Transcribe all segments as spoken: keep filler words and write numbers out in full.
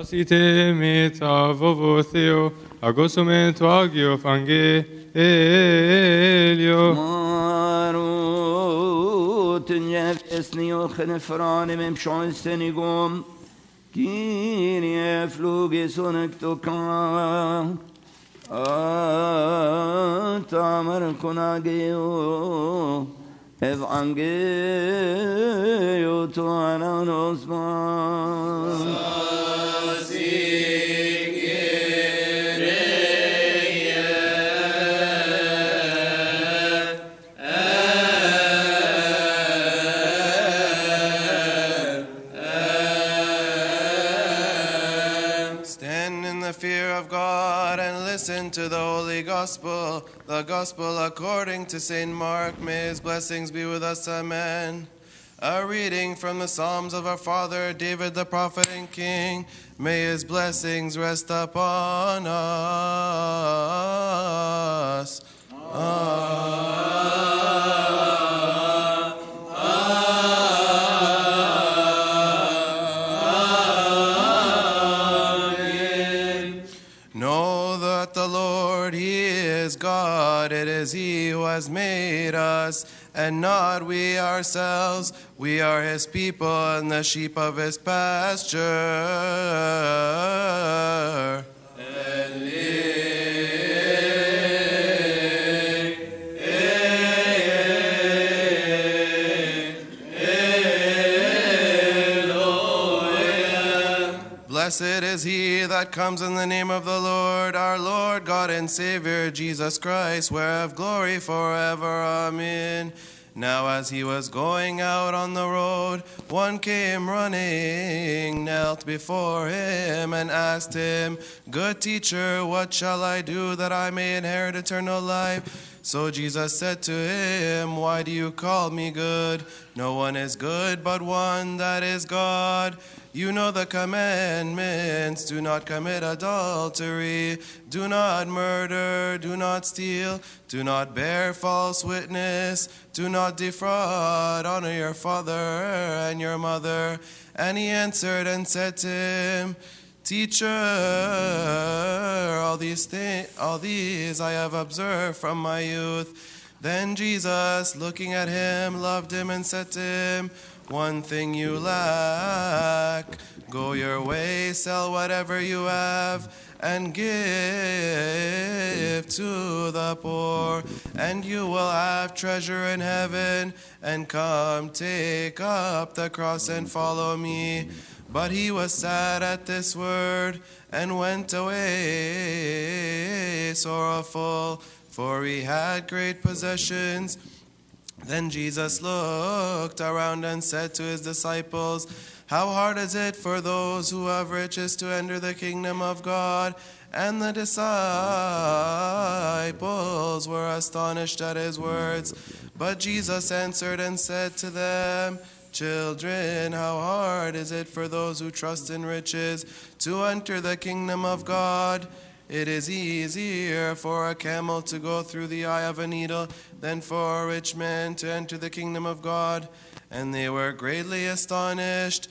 Asite mitavo theo, agosumento agio fangelio. Maru tunjef esnio khenefrane mem shanstenigom. Kyrie flugesonek tokan. Tamar konageo. Evangeo to ananosman. Listen to the Holy Gospel, the Gospel according to Saint Mark. May his blessings be with us. Amen. A reading from the Psalms of our father David the prophet and king. May his blessings rest upon us. Amen. God, it is he who has made us, and not we ourselves. We are his people and the sheep of his pasture. Blessed is he that comes in the name of the Lord, our Lord, God and Savior, Jesus Christ, whereof glory forever. Amen. Now as he was going out on the road, one came running, knelt before him, and asked him, Good teacher, what shall I do that I may inherit eternal life? So Jesus said to him, Why do you call me good? No one is good but one, that is God. You know the commandments. Do not commit adultery. Do not murder. Do not steal. Do not bear false witness. Do not defraud. Honor your father and your mother. And he answered and said to him, Teacher, all these thi- all these I have observed from my youth. Then Jesus, looking at him, loved him and said to him, One thing you lack. Go your way, sell whatever you have, and give to the poor, and you will have treasure in heaven. And come, take up the cross and follow me. But he was sad at this word, and went away sorrowful, for he had great possessions. Then Jesus looked around and said to his disciples, How hard is it for those who have riches to enter the kingdom of God? And the disciples were astonished at his words. But Jesus answered and said to them, Children, how hard is it for those who trust in riches to enter the kingdom of God? It is easier for a camel to go through the eye of a needle than for a rich man to enter the kingdom of God. And they were greatly astonished,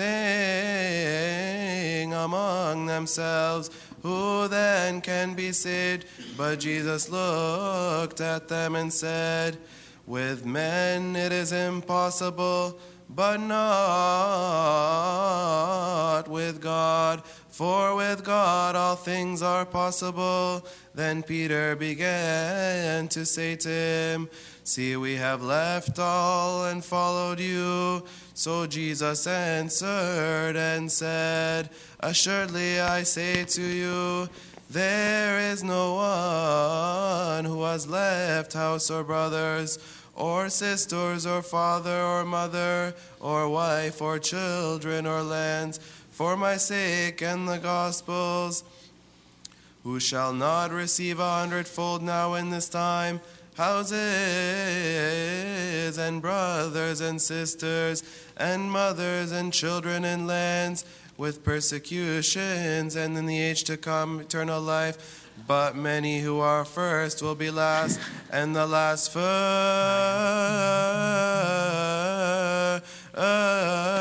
saying among themselves, Who then can be saved? But Jesus looked at them and said, With men it is impossible, but not with God. For with God all things are possible. Then Peter began to say to him, See, we have left all and followed you. So Jesus answered and said, Assuredly I say to you, there is no one who has left house or brothers, or sisters, or father, or mother, or wife, or children, or lands, for my sake and the gospel's, who shall not receive a hundredfold now in this time, houses, and brothers, and sisters, and mothers, and children, and lands, with persecutions, and in the age to come eternal life. But many who are first will be last, and the last first.